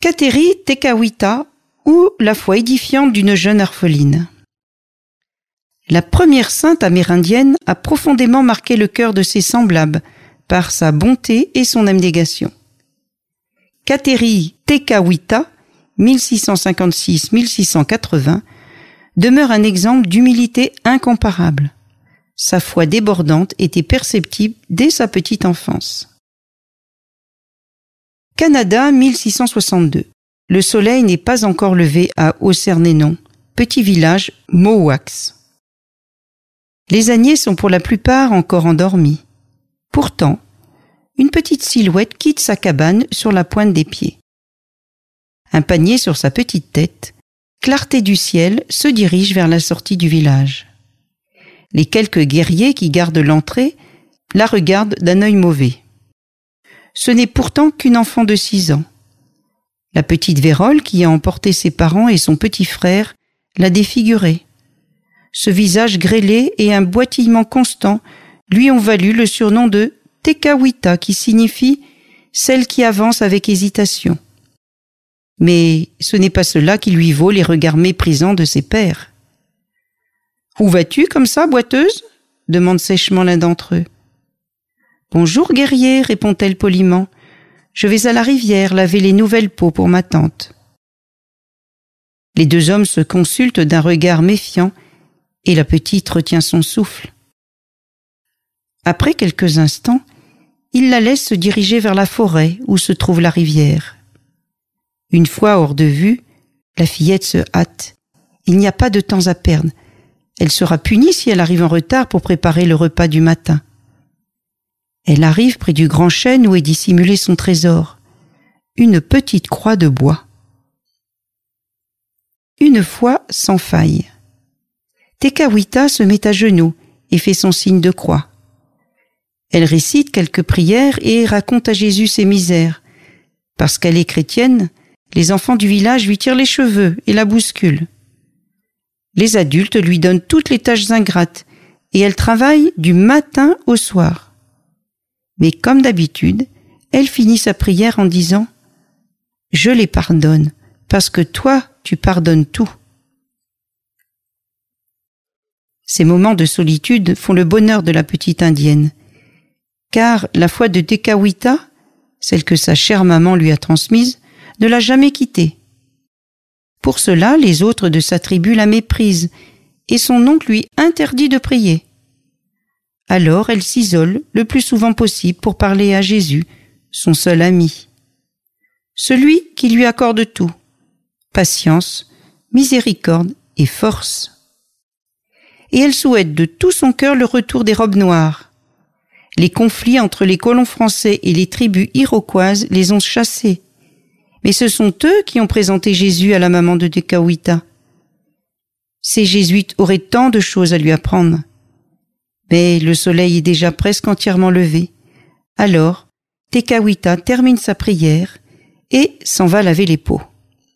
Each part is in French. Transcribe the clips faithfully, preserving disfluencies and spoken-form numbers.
Kateri Tekakwitha, ou la foi édifiante d'une jeune orpheline. La première sainte amérindienne a profondément marqué le cœur de ses semblables par sa bonté et son abnégation. Kateri Tekakwitha, mille six cent cinquante-six à mille six cent quatre-vingts, demeure un exemple d'humilité incomparable. Sa foi débordante était perceptible dès sa petite enfance. Canada, mille six cent soixante-deux. Le soleil n'est pas encore levé à Ossernénon, petit village Mohawks. Les âniers sont pour la plupart encore endormis. Pourtant, une petite silhouette quitte sa cabane sur la pointe des pieds. Un panier sur sa petite tête, clarté du ciel, se dirige vers la sortie du village. Les quelques guerriers qui gardent l'entrée la regardent d'un œil mauvais. Ce n'est pourtant qu'une enfant de six ans. La petite Vérole, qui a emporté ses parents et son petit frère, l'a défigurée. Ce visage grêlé et un boitillement constant lui ont valu le surnom de Tekakwitha, qui signifie « celle qui avance avec hésitation ». Mais ce n'est pas cela qui lui vaut les regards méprisants de ses pairs. « Où vas-tu comme ça, boiteuse ?» demande sèchement l'un d'entre eux. « Bonjour, guerrier, répond-elle poliment. Je vais à la rivière laver les nouvelles peaux pour ma tante. » Les deux hommes se consultent d'un regard méfiant et la petite retient son souffle. Après quelques instants, il la laisse se diriger vers la forêt où se trouve la rivière. Une fois hors de vue, la fillette se hâte. Il n'y a pas de temps à perdre. Elle sera punie si elle arrive en retard pour préparer le repas du matin. Elle arrive près du grand chêne où est dissimulé son trésor, une petite croix de bois. Une foi sans faille. Tekakwitha se met à genoux et fait son signe de croix. Elle récite quelques prières et raconte à Jésus ses misères. Parce qu'elle est chrétienne, les enfants du village lui tirent les cheveux et la bousculent. Les adultes lui donnent toutes les tâches ingrates et elle travaille du matin au soir. Mais comme d'habitude, elle finit sa prière en disant « Je les pardonne, parce que toi, tu pardonnes tout. » Ces moments de solitude font le bonheur de la petite indienne, car la foi de Tekakwitha, celle que sa chère maman lui a transmise, ne l'a jamais quittée. Pour cela, les autres de sa tribu la méprisent et son oncle lui interdit de prier. Alors elle s'isole le plus souvent possible pour parler à Jésus, son seul ami. Celui qui lui accorde tout, patience, miséricorde et force. Et elle souhaite de tout son cœur le retour des robes noires. Les conflits entre les colons français et les tribus iroquoises les ont chassés. Mais ce sont eux qui ont présenté Jésus à la maman de Tekakwitha. Ces jésuites auraient tant de choses à lui apprendre. Mais le soleil est déjà presque entièrement levé. Alors, Tekakwitha termine sa prière et s'en va laver les peaux.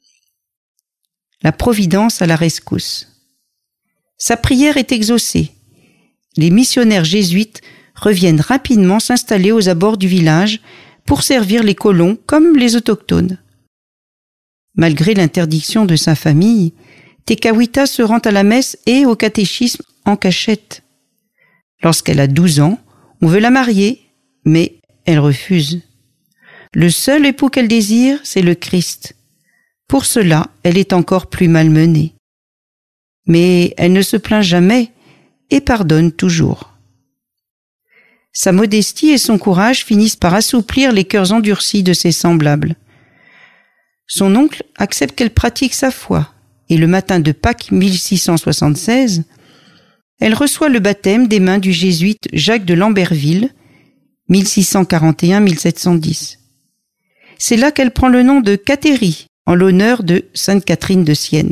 La Providence à la rescousse. Sa prière est exaucée. Les missionnaires jésuites reviennent rapidement s'installer aux abords du village pour servir les colons comme les autochtones. Malgré l'interdiction de sa famille, Tekakwitha se rend à la messe et au catéchisme en cachette. Lorsqu'elle a douze ans, on veut la marier, mais elle refuse. Le seul époux qu'elle désire, c'est le Christ. Pour cela, elle est encore plus malmenée. Mais elle ne se plaint jamais et pardonne toujours. Sa modestie et son courage finissent par assouplir les cœurs endurcis de ses semblables. Son oncle accepte qu'elle pratique sa foi, et le matin de Pâques mille six cent soixante-seize, elle reçoit le baptême des mains du jésuite Jacques de Lamberville, mille six cent quarante et un à mille sept cent dix. C'est là qu'elle prend le nom de Kateri, en l'honneur de Sainte Catherine de Sienne.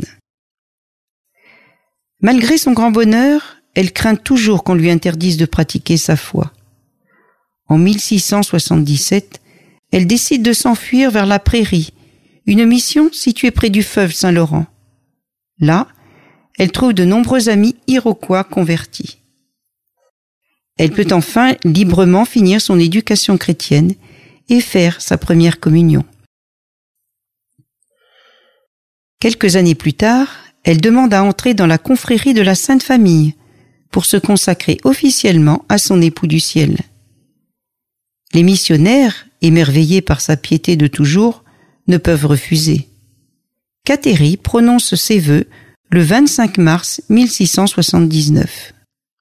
Malgré son grand bonheur, elle craint toujours qu'on lui interdise de pratiquer sa foi. En mille six cent soixante-dix-sept, elle décide de s'enfuir vers la prairie, une mission située près du fleuve Saint-Laurent. Là, elle trouve de nombreux amis iroquois convertis. Elle peut enfin librement finir son éducation chrétienne et faire sa première communion. Quelques années plus tard, elle demande à entrer dans la confrérie de la Sainte Famille pour se consacrer officiellement à son époux du ciel. Les missionnaires, émerveillés par sa piété de toujours, ne peuvent refuser. Kateri prononce ses vœux le vingt-cinq mars mille six cent soixante-dix-neuf.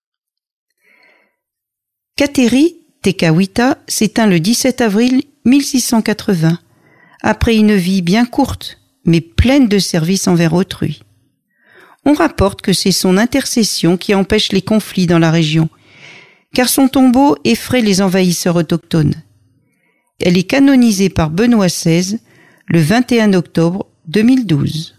Kateri Tekakwitha s'éteint le dix-sept avril mille six cent quatre-vingts, après une vie bien courte, mais pleine de services envers autrui. On rapporte que c'est son intercession qui empêche les conflits dans la région, car son tombeau effraie les envahisseurs autochtones. Elle est canonisée par Benoît seize le vingt et un octobre deux mille douze.